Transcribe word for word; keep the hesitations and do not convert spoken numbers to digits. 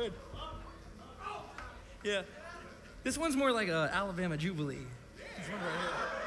ahead. Yeah. This one's more like a Alabama Jubilee. This one right here.